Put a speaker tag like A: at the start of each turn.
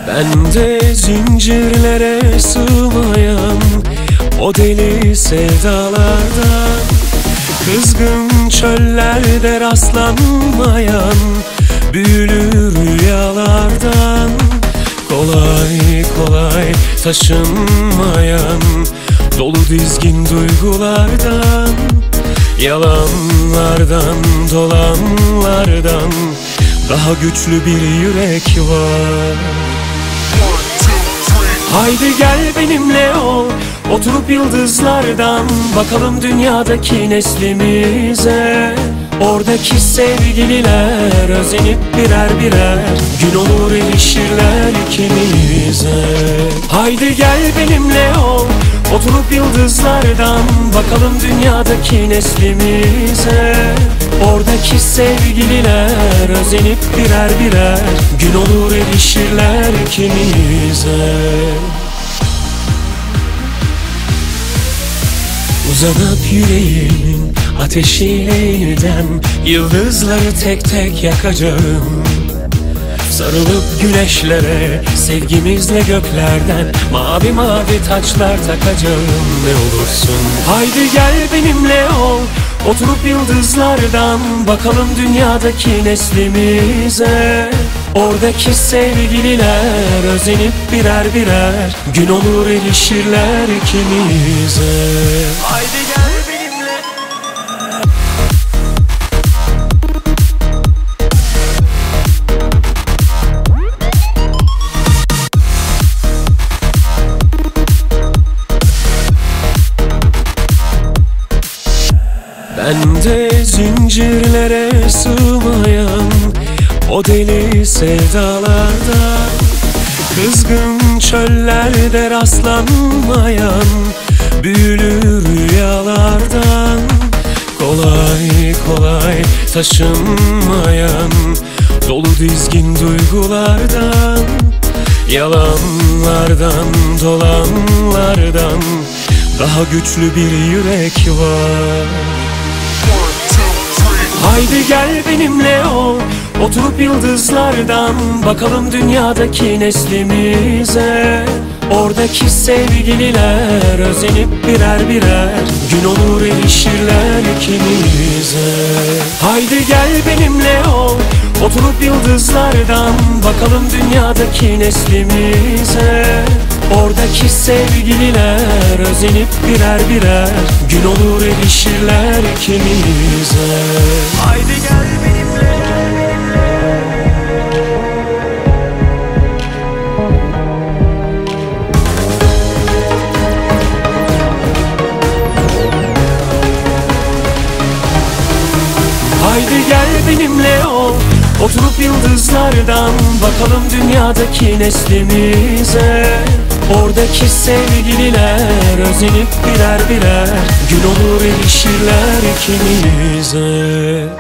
A: Bende zincirlere sığmayan o deli sevdalardan, kızgın çöllerde rastlanmayan büyülü rüyalardan, kolay kolay taşınmayan dolu dizgin duygulardan, yalanlardan, dolanlardan daha güçlü bir yürek var. Haydi gel benimle ol, oturup yıldızlardan bakalım dünyadaki neslimize. Oradaki sevgililer özenip birer birer gün olur erişirler ikimize. Haydi gel benimle ol, oturup yıldızlardan bakalım dünyadaki neslimize. Oradaki sevgililer özenip birer birer gün olur erişirler ikimize. Uzanıp yüreğimin ateşiyle yeniden yıldızları tek tek yakacağım. Sarılıp güneşlere sevgimizle göklerden mavi mavi taçlar takacağım. Ne olursun haydi gel benimle ol, oturup yıldızlardan bakalım dünyadaki neslimize. Oradaki sevgililer özenip birer birer gün olur erişirler ikimize. Haydi gel benimle. Bende zincirlere sığmayan o deli sevdalardan, kızgın çöllerde rastlanmayan büyülü rüyalardan, kolay kolay taşınmayan dolu dizgin duygulardan, yalanlardan, dolanlardan daha güçlü bir yürek var. Haydi gel benimle ol, oturup yıldızlardan bakalım dünyadaki neslimize. Oradaki sevgililer özenip birer birer gün olur erişirler ikimize. Haydi gel benimle ol, oturup yıldızlardan bakalım dünyadaki neslimize. Oradaki sevgililer özenip birer birer gün olur erişirler ikimize. Haydi gel benimle. Haydi gel benimle ol, oturup yıldızlardan bakalım dünyadaki neslimize. Oradaki sevgililer özenip birer birer gün olur erişirler ikimize.